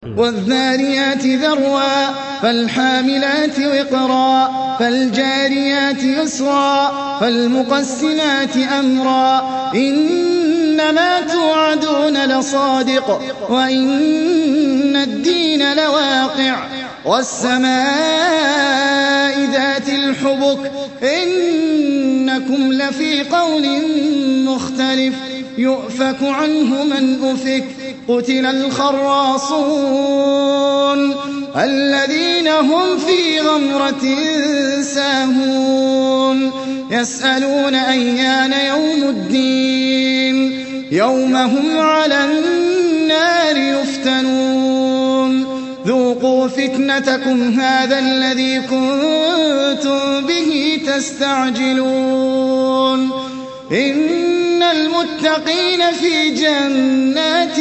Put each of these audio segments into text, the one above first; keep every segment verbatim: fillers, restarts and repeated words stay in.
والذاريات ذروا فالحاملات وقرا فالجاريات يسرا فالمقسمات أمرا إنما توعدون لصادق وإن الدين لواقع والسماء ذات الحبك إنكم لفي قول مختلف يؤفك عنه من أفك قتل الخراصون الذين هم في غمرة ساهون يسألون أيان يوم الدين يوم هم على النار يفتنون ذوقوا فتنتكم هذا الذي كنتم به تستعجلون إن المتقين في جنات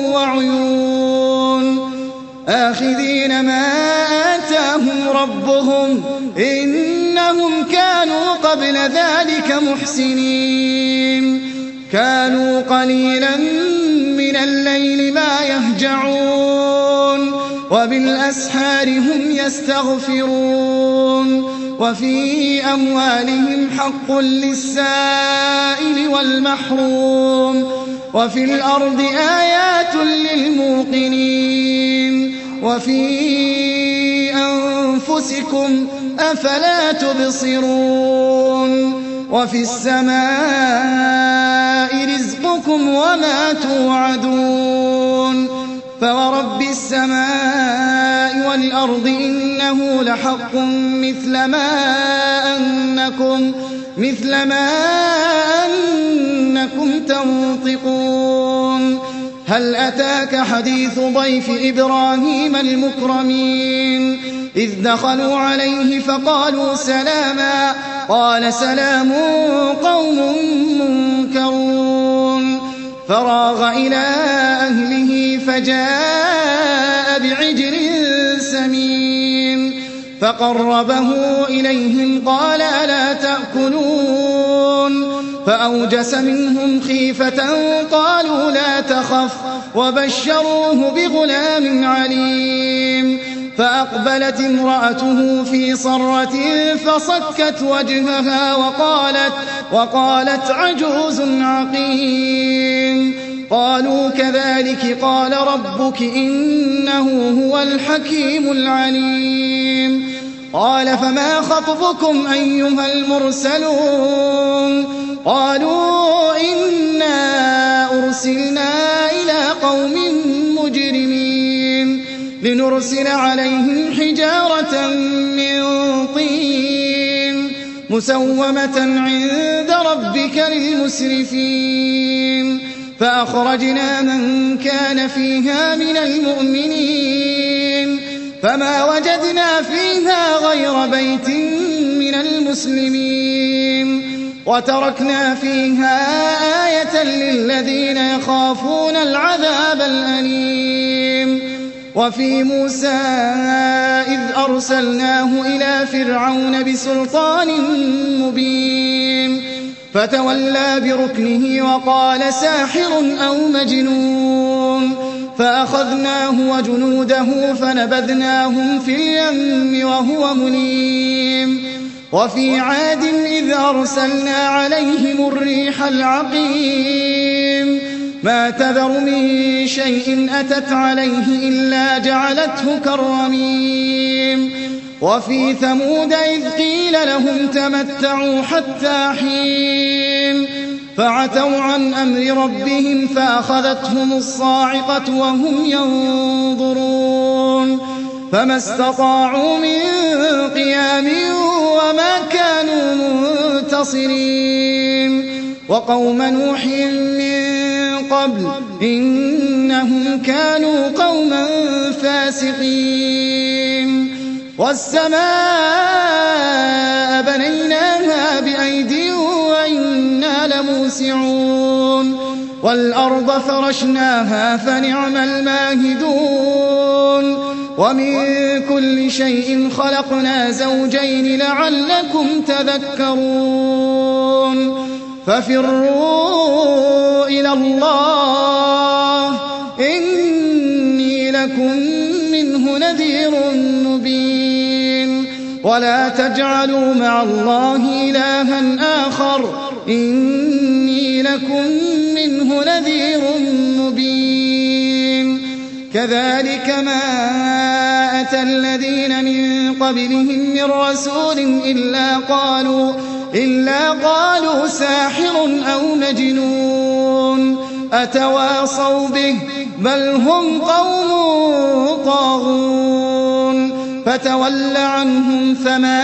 وعيون آخذين ما آتاهم ربهم إنهم كانوا قبل ذلك محسنين كانوا قليلا من الليل ما يهجعون وبالأسحار هم يستغفرون وفي أموالهم حق للسائل والمحروم وفي الأرض آيات للموقنين وفي أنفسكم أفلا تبصرون وفي السماء رزقكم وما توعدون فورب السماء والأرض إنه لحق مثل ما أنكم مثل ما أنكم تنطقون هل أتاك حديث ضيف إبراهيم المكرمين إذ دخلوا عليه فقالوا سلاما قال سلام قوم منكرون فراغ إلى أهله فجاء بعجل سمين فقربه إليهم قال ألا تأكلون فأوجس منهم خيفة قالوا لا تخف وبشروه بغلام عليم فأقبلت امرأته في صرة فصكت وجهها وقالت, وقالت عجوز عقيم قالوا كذلك قال ربك إنه هو الحكيم العليم قال فما خطبكم أيها المرسلون قالوا إنا أرسلنا إلى قوم مجرمين لنرسل عليهم حجارة من طين مسومة عند ربك للمسرفين فأخرجنا من كان فيها من المؤمنين فما وجدنا فيها غير بيت من المسلمين وتركنا فيها آية للذين يخافون العذاب الأليم وفي موسى إذ أرسلناه إلى فرعون بسلطان مبين فتولى بركنه وقال ساحر أو مجنون فأخذناه وجنوده فنبذناهم في اليم وهو مليم وفي عاد إذ أرسلنا عليهم الريح العقيم ما تذر من شيء أتت عليه إلا جعلته كالرميم وفي ثمود إذ قيل لهم تمتعوا حتى حين فعتوا عن أمر ربهم فأخذتهم الصاعقة وهم ينظرون فما استطاعوا من قيام وما كانوا منتصرين وقوم نوح من قبل إنهم كانوا قوما فاسقين والسماء بنيناها بأيد وإنا لموسعون والأرض فرشناها فنعم الماهدون ومن كل شيء خلقنا زوجين لعلكم تذكرون ففروا إلى الله إني لكم منه نذير مبين ولا تجعلوا مع الله إلها آخر إني لكم منه نذير مبين كذلك ما أتى الذين من قبلهم من رسول إلا قالوا, إلا قالوا ساحر أو مجنون أتواصوا به بل هم قوم طاغون فتول عنهم فما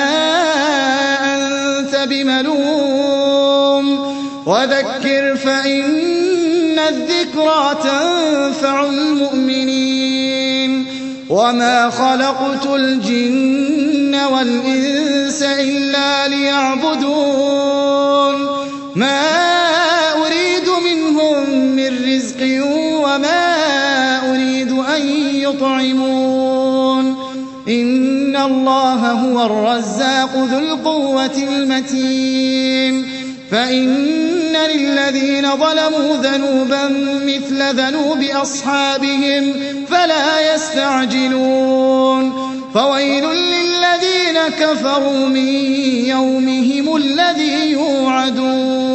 أنت بملوم وذكر فإن الذكرى تنفع المؤمنين وما خلقت الجن والإنس إلا ليعبدون ما أريد منهم من رزق وما أريد أن يطعمون إن الله هو الرزاق ذو القوة المتين فإن للذين ظلموا ذنوبا مثل ذنوب أصحابهم فلا يستعجلون فويل للذين كفروا من يومهم الذي يوعدون